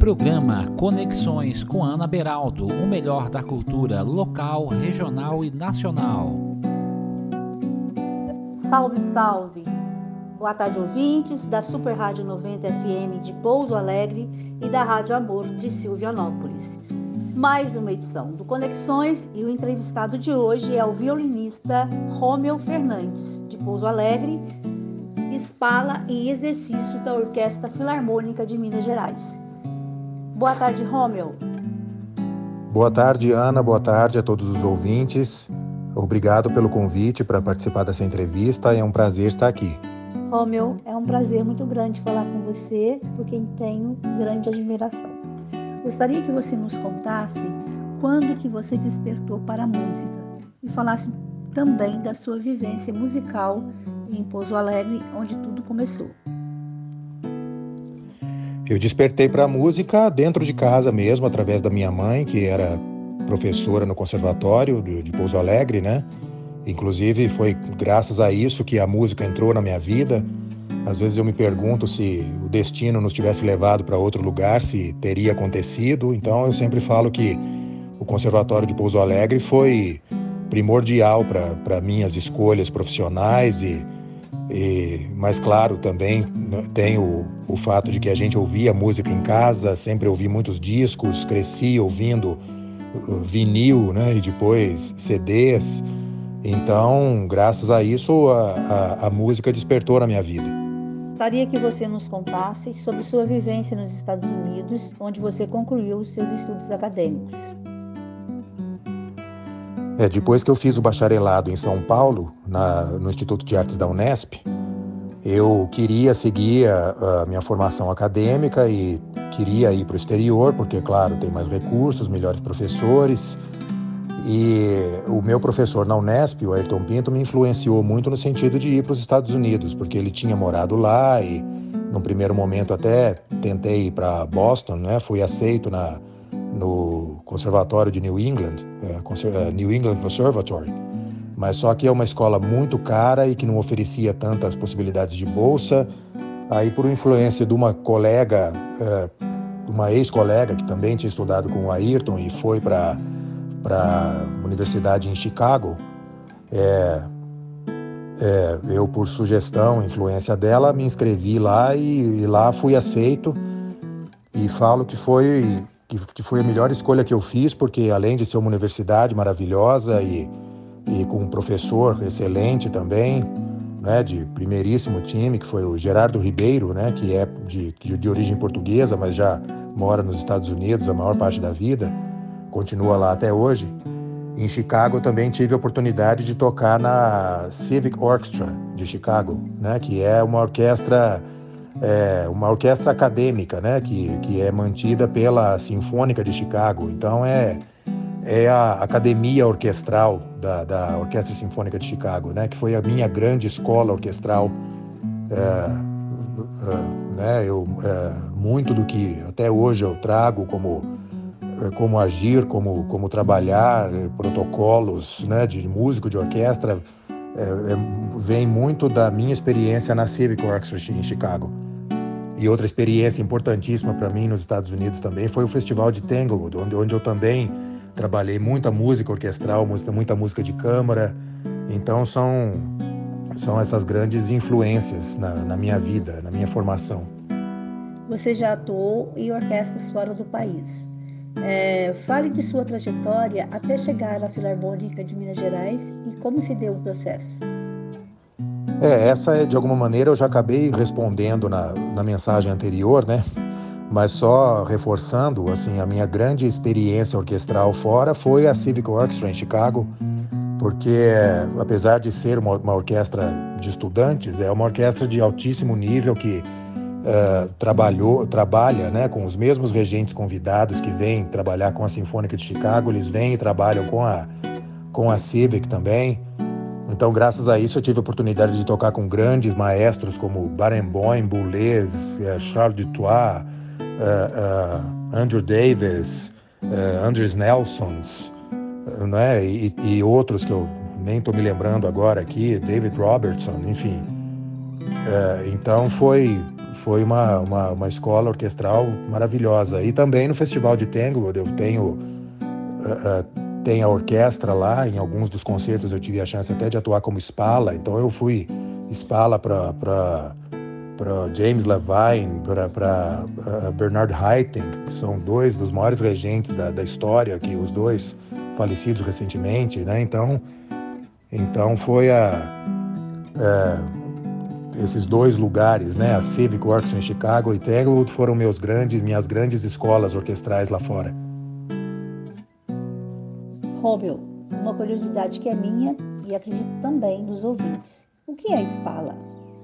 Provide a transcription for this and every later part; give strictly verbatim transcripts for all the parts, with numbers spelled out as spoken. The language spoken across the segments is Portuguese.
Programa Conexões com Ana Beraldo, o melhor da cultura local, regional e nacional. Salve, salve! Boa tarde, ouvintes da Super Rádio noventa F M de Pouso Alegre e da Rádio Amor de Silvianópolis. Mais uma edição do Conexões e o entrevistado de hoje é o violinista Rômel Fernandes, de Pouso Alegre, espala em exercício da Orquestra Filarmônica de Minas Gerais. Boa tarde, Rômel. Boa tarde, Ana. Boa tarde a todos os ouvintes. Obrigado pelo convite para participar dessa entrevista. É um prazer estar aqui. Rômel, é um prazer muito grande falar com você, por quem tenho grande admiração. Gostaria que você nos contasse quando que você despertou para a música e falasse também da sua vivência musical em Pouso Alegre, onde tudo começou. Eu despertei para a música dentro de casa mesmo, através da minha mãe, que era professora no conservatório de, de Pouso Alegre, né? Inclusive foi graças a isso que a música entrou na minha vida. Às vezes eu me pergunto se o destino nos tivesse levado para outro lugar, se teria acontecido. Então eu sempre falo que o Conservatório de Pouso Alegre foi primordial para minhas escolhas profissionais e E, mas claro, também tem o, o fato de que a gente ouvia música em casa, sempre ouvi muitos discos, cresci ouvindo vinil, né, e depois C Ds. Então, graças a isso, a, a, a música despertou na minha vida. Gostaria que você nos contasse sobre sua vivência nos Estados Unidos, onde você concluiu os seus estudos acadêmicos. É, depois que eu fiz o bacharelado em São Paulo, na, no Instituto de Artes da Unesp, eu queria seguir a, a minha formação acadêmica e queria ir para o exterior, porque, claro, tem mais recursos, melhores professores. E o meu professor na Unesp, o Ayrton Pinto, me influenciou muito no sentido de ir para os Estados Unidos, porque ele tinha morado lá e, num primeiro momento, até tentei ir para Boston, né? Fui aceito na... no Conservatório de New England, é, New England Conservatory, mas só que é uma escola muito cara e que não oferecia tantas possibilidades de bolsa. Aí, por influência de uma colega, é, uma ex-colega que também tinha estudado com o Ayrton e foi para para universidade em Chicago, é, é, eu, por sugestão, influência dela, me inscrevi lá e, e lá fui aceito e falo que foi que foi a melhor escolha que eu fiz, porque além de ser uma universidade maravilhosa e, e com um professor excelente também, né, de primeiríssimo time, que foi o Gerardo Ribeiro, né, que é de, de, de origem portuguesa, mas já mora nos Estados Unidos a maior parte da vida, continua lá até hoje. Em Chicago eu também tive a oportunidade de tocar na Civic Orchestra de Chicago, né, que é uma orquestra É uma orquestra acadêmica, né, que, que é mantida pela Sinfônica de Chicago. Então é, é a academia orquestral da, da Orquestra Sinfônica de Chicago, né, que foi a minha grande escola orquestral. É, é, né, eu, é, muito do que até hoje eu trago como, como agir, como, como trabalhar, protocolos, né, de músico de orquestra, é, é, vem muito da minha experiência na Civic Orchestra em Chicago. E outra experiência importantíssima para mim nos Estados Unidos também foi o Festival de Tanglewood, onde, onde eu também trabalhei muita música orquestral, muita, muita música de câmara. Então são, são essas grandes influências na, na minha vida, na minha formação. Você já atuou em orquestras fora do país. É, fale de sua trajetória até chegar à Filarmônica de Minas Gerais e como se deu o processo. É, essa, de alguma maneira, eu já acabei respondendo na, na mensagem anterior, né? Mas só reforçando, assim, a minha grande experiência orquestral fora foi a Civic Orchestra em Chicago, porque, apesar de ser uma, uma orquestra de estudantes, é uma orquestra de altíssimo nível que uh, trabalhou, trabalha, né, com os mesmos regentes convidados que vêm trabalhar com a Sinfônica de Chicago, eles vêm e trabalham com a, com a Civic também. Então, graças a isso, eu tive a oportunidade de tocar com grandes maestros como Barenboim, Boulez, Charles Dutoit, uh, uh, Andrew Davis, uh, Andres Nelsons, uh, né? e, e outros que eu nem estou me lembrando agora aqui, David Robertson, enfim. Uh, então, foi, foi uma, uma, uma escola orquestral maravilhosa. E também no Festival de Tanglewood eu tenho, uh, uh, tem a orquestra lá, em alguns dos concertos eu tive a chance até de atuar como Spala, então eu fui Spala para para James Levine, para uh, Bernard Haitink, que são dois dos maiores regentes da, da história, que os dois falecidos recentemente, né? Então, então foi a... É, esses dois lugares, né, a Civic Orchestra em Chicago e Tanglewood, foram meus grandes, minhas grandes escolas orquestrais lá fora. Romeu, uma curiosidade que é minha e acredito também dos ouvintes. O que é Spala?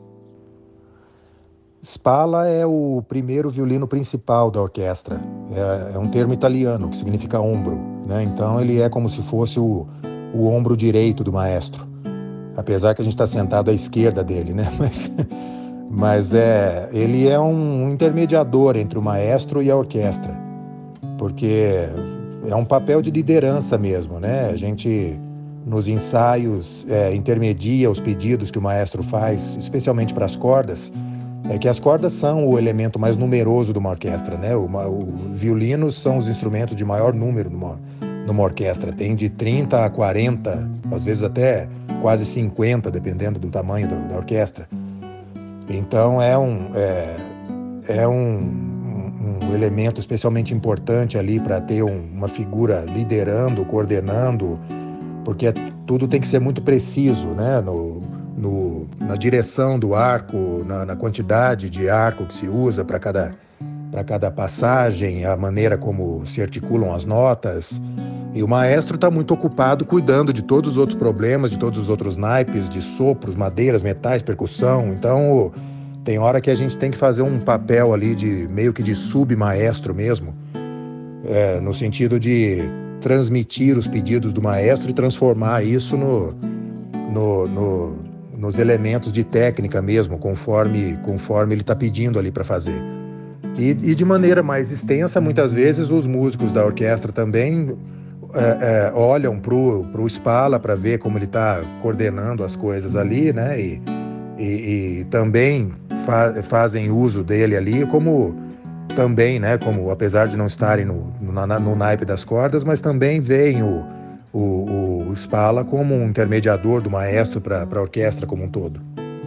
Spala é o primeiro violino principal da orquestra. É, é um termo italiano que significa ombro, né? Então ele é como se fosse o, o ombro direito do maestro. Apesar que a gente está sentado à esquerda dele, né? Mas, mas é, ele é um intermediador entre o maestro e a orquestra, porque é um papel de liderança mesmo, né? A gente, nos ensaios, é, intermedia os pedidos que o maestro faz, especialmente para as cordas, é que as cordas são o elemento mais numeroso de uma orquestra, né? O, o violinos são os instrumentos de maior número numa, numa orquestra. Tem de trinta a quarenta, às vezes até quase cinquenta, dependendo do tamanho do, da orquestra. Então é um, é, é um, um, um elemento especialmente importante ali para ter um, uma figura liderando, coordenando, porque tudo tem que ser muito preciso, né? No, no, na direção do arco, na, na quantidade de arco que se usa para cada, para cada passagem, a maneira como se articulam as notas. E o maestro está muito ocupado cuidando de todos os outros problemas, de todos os outros naipes, de sopros, madeiras, metais, percussão. Então, tem hora que a gente tem que fazer um papel ali de meio que de submaestro mesmo, é, no sentido de transmitir os pedidos do maestro e transformar isso no, no, no, nos elementos de técnica mesmo, conforme, conforme ele está pedindo ali para fazer. E, e de maneira mais extensa, muitas vezes, os músicos da orquestra também É, é, olham para o Spala para ver como ele está coordenando as coisas ali, né? E, e, e também fa fazem uso dele ali como também, né? Como apesar de não estarem no, no, no naipe das cordas, mas também veem o, o, o Spala como um intermediador do maestro para a orquestra como um todo.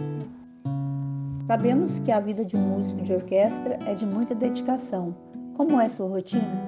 Sabemos que a vida de um músico de orquestra é de muita dedicação. Como é sua rotina?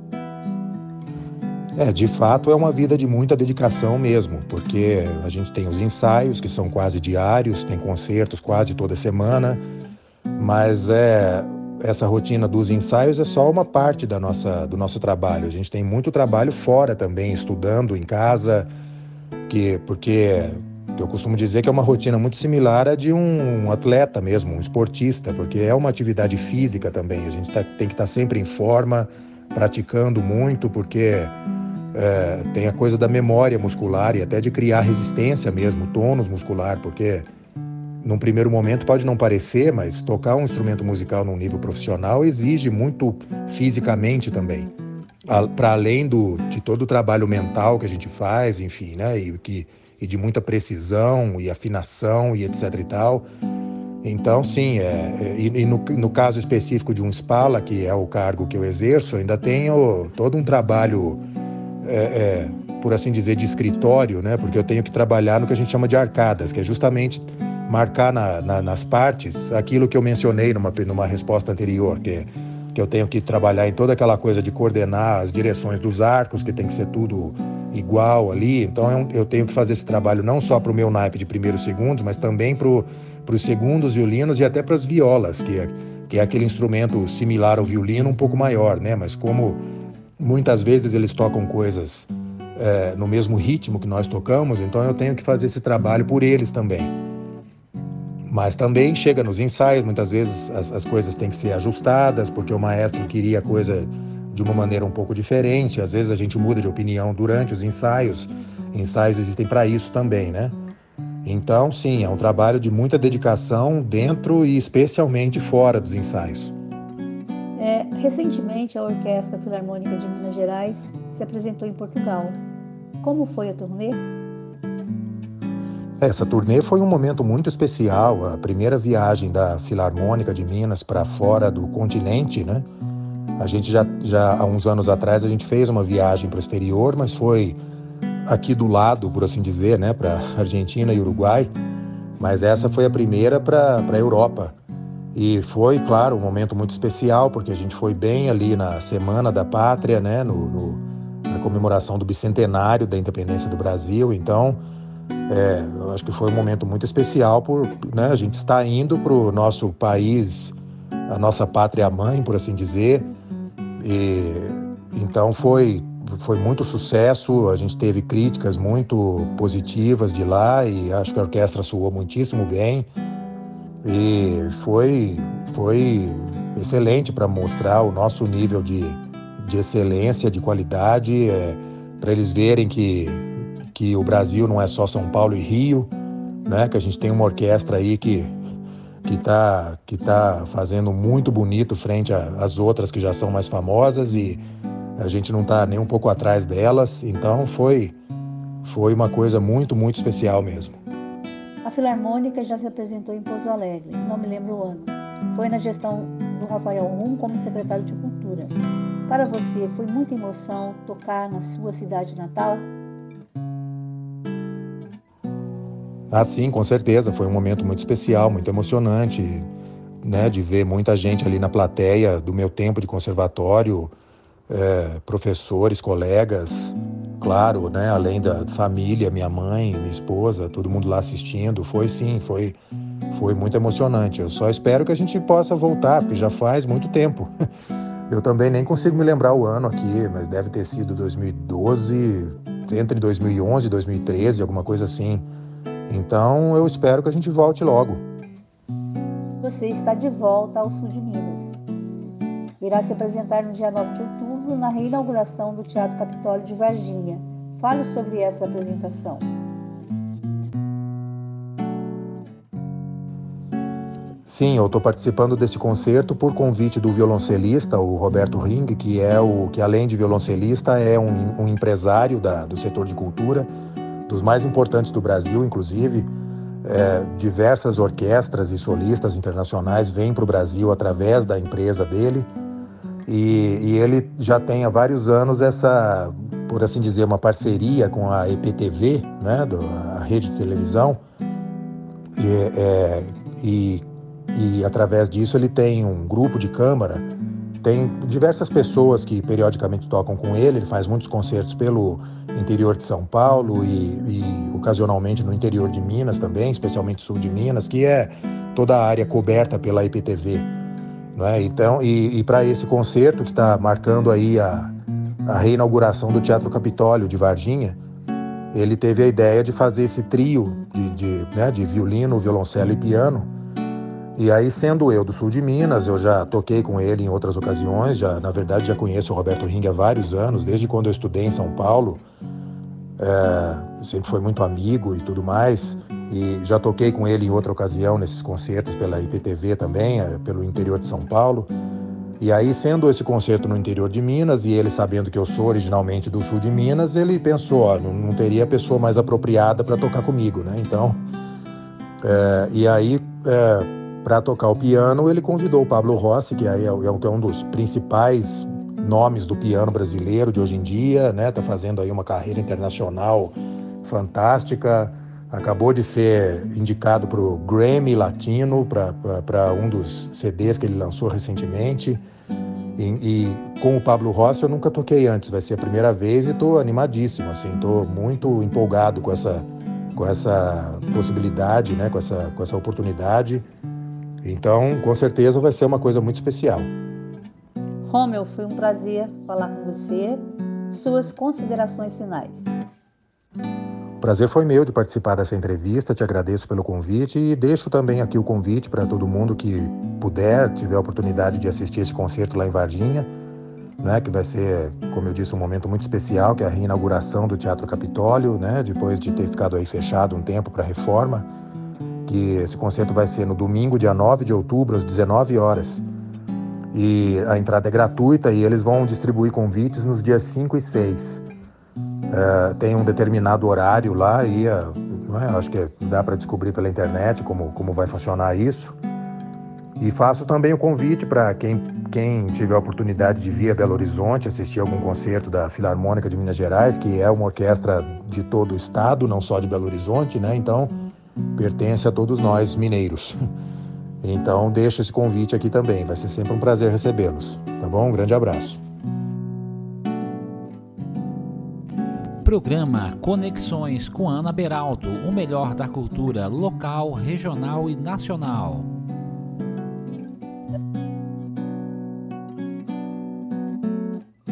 É, de fato é uma vida de muita dedicação mesmo, porque a gente tem os ensaios, que são quase diários, tem concertos quase toda semana, mas é, essa rotina dos ensaios é só uma parte da nossa, do nosso trabalho. A gente tem muito trabalho fora também, estudando em casa, que, porque eu costumo dizer que é uma rotina muito similar à de um atleta mesmo, um esportista, porque é uma atividade física também. A gente tá, tem que estar sempre em forma, praticando muito, porque é, tem a coisa da memória muscular e até de criar resistência mesmo, tônus muscular, porque num primeiro momento pode não parecer, mas tocar um instrumento musical num nível profissional exige muito fisicamente também, para além do, de todo o trabalho mental que a gente faz, enfim, né, e, que, e de muita precisão e afinação e etc e tal. Então, sim, é, é, e, e no, no caso específico de um Spala, que é o cargo que eu exerço, ainda tenho todo um trabalho, é, é, por assim dizer, de escritório, né? Porque eu tenho que trabalhar no que a gente chama de arcadas, que é justamente marcar na, na, nas partes aquilo que eu mencionei numa, numa resposta anterior, que, que eu tenho que trabalhar em toda aquela coisa de coordenar as direções dos arcos, que tem que ser tudo igual ali. Então, eu, eu tenho que fazer esse trabalho não só para o meu naipe de primeiros segundos, mas também para o para os segundos violinos e até para as violas, que é, que é aquele instrumento similar ao violino, um pouco maior, né? Mas como muitas vezes eles tocam coisas é, no mesmo ritmo que nós tocamos, então eu tenho que fazer esse trabalho por eles também. Mas também chega nos ensaios, muitas vezes as, as coisas têm que ser ajustadas, porque o maestro queria a coisa de uma maneira um pouco diferente. Às vezes a gente muda de opinião durante os ensaios. Ensaios existem para isso também, né? Então, sim, é um trabalho de muita dedicação dentro e especialmente fora dos ensaios. É, recentemente, a Orquestra Filarmônica de Minas Gerais se apresentou em Portugal. Como foi a turnê? Essa turnê foi um momento muito especial, a primeira viagem da Filarmônica de Minas para fora do continente, né? A gente já, já, há uns anos atrás, a gente fez uma viagem para o exterior, mas foi aqui do lado, por assim dizer, né? Para Argentina e Uruguai, mas essa foi a primeira para a Europa. E foi, claro, um momento muito especial, porque a gente foi bem ali na Semana da Pátria, né? No, no, na comemoração do bicentenário da independência do Brasil, então... É, eu acho que foi um momento muito especial por, né, a gente está indo para o nosso país, a nossa pátria mãe, por assim dizer, e então foi, foi muito sucesso, a gente teve críticas muito positivas de lá e acho que a orquestra soou muitíssimo bem e foi, foi excelente para mostrar o nosso nível de, de excelência, de qualidade, é, para eles verem que que o Brasil não é só São Paulo e Rio, né? Que a gente tem uma orquestra aí que que está que tá fazendo muito bonito frente às outras que já são mais famosas e a gente não está nem um pouco atrás delas, então foi, foi uma coisa muito, muito especial mesmo. A Filarmônica já se apresentou em Pouso Alegre, não me lembro o ano. Foi na gestão do Rafael Rum como secretário de Cultura. Para você, foi muita emoção tocar na sua cidade natal? Ah, sim, com certeza. Foi um momento muito especial, muito emocionante, né, de ver muita gente ali na plateia do meu tempo de conservatório, é, professores, colegas, claro, né, além da família, minha mãe, minha esposa, todo mundo lá assistindo. Foi sim, foi, foi muito emocionante. Eu só espero que a gente possa voltar, porque já faz muito tempo. Eu também nem consigo me lembrar o ano aqui, mas deve ter sido dois mil e doze, entre dois mil e onze e dois mil e treze, alguma coisa assim. Então, eu espero que a gente volte logo. Você está de volta ao sul de Minas. Irá se apresentar no dia nove de outubro na reinauguração do Teatro Capitólio de Varginha. Fale sobre essa apresentação. Sim, eu estou participando desse concerto por convite do violoncelista, o Roberto Ring, que é o que além de violoncelista é um, um empresário da, do setor de cultura, dos mais importantes do Brasil, inclusive. É, diversas orquestras e solistas internacionais vêm para o Brasil através da empresa dele e, e ele já tem há vários anos essa, por assim dizer, uma parceria com a E P T V, né, do, a rede de televisão, e, é, e, e através disso ele tem um grupo de câmara, tem diversas pessoas que periodicamente tocam com ele, ele faz muitos concertos pelo interior de São Paulo e, e ocasionalmente no interior de Minas também, especialmente sul de Minas, que é toda a área coberta pela I P T V, não é? Então, e, e para esse concerto que está marcando aí a, a reinauguração do Teatro Capitólio de Varginha, ele teve a ideia de fazer esse trio de, de, né, de violino, violoncelo e piano. E aí, sendo eu do sul de Minas, eu já toquei com ele em outras ocasiões, já, na verdade já conheço o Roberto Ring há vários anos, desde quando eu estudei em São Paulo, é, sempre foi muito amigo e tudo mais, e já toquei com ele em outra ocasião nesses concertos pela I P T V também, é, pelo interior de São Paulo. E aí, sendo esse concerto no interior de Minas, e ele sabendo que eu sou originalmente do sul de Minas, ele pensou, ó, não, não teria pessoa mais apropriada para tocar comigo, né? Então, é, e aí... É, para tocar o piano, ele convidou o Pablo Rossi, que aí é um dos principais nomes do piano brasileiro de hoje em dia, né? Tá fazendo aí uma carreira internacional fantástica, acabou de ser indicado para o Grammy Latino, para um dos C Ds que ele lançou recentemente. E, e com o Pablo Rossi eu nunca toquei antes, vai ser a primeira vez e estou animadíssimo, assim, estou muito empolgado com essa, com essa possibilidade, né? Com essa, com essa oportunidade. Então, com certeza vai ser uma coisa muito especial. Rômel, foi um prazer falar com você. Suas considerações finais. O prazer foi meu de participar dessa entrevista, te agradeço pelo convite e deixo também aqui o convite para todo mundo que puder, tiver a oportunidade de assistir esse concerto lá em Varginha, né, que vai ser, como eu disse, um momento muito especial, que é a reinauguração do Teatro Capitólio, né, depois de ter ficado aí fechado um tempo para reforma. Que esse concerto vai ser no domingo, dia nove de outubro, às dezenove horas. E a entrada é gratuita e eles vão distribuir convites nos dias cinco e seis. É, tem um determinado horário lá e a, não é? Acho que dá para descobrir pela internet como, como vai funcionar isso. E faço também o convite para quem, quem tiver a oportunidade de vir a Belo Horizonte assistir algum concerto da Filarmônica de Minas Gerais, que é uma orquestra de todo o estado, não só de Belo Horizonte, né? Então, pertence a todos nós mineiros. Então, deixo esse convite aqui também. Vai ser sempre um prazer recebê-los. Tá bom? Um grande abraço. Programa Conexões com Ana Beraldo, o melhor da cultura local, regional e nacional.